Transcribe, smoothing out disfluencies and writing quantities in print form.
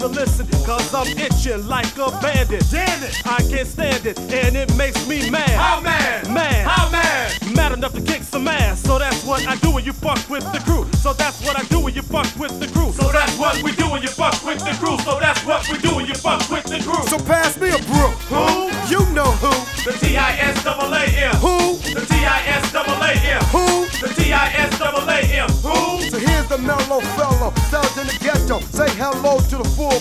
to listen, cause I'm itching like a bandit. Damn it! I can't stand it, and it makes me mad. How mad? Mad. How mad? Mad enough to kick some ass. So that's what I do when you fuck with the crew. So that's what I do when you fuck with the crew. So that's what we do when you fuck with the crew. So that's what we do when you fuck with the crew. So pass me a brew. Who? You know who. The T-I-S-A-A-M. Who? The T-I-S-A-A-M. Who? The T-I-S-A-A-M. Who? So here's the mellow fellow, cells in the ghetto. Say hello to the full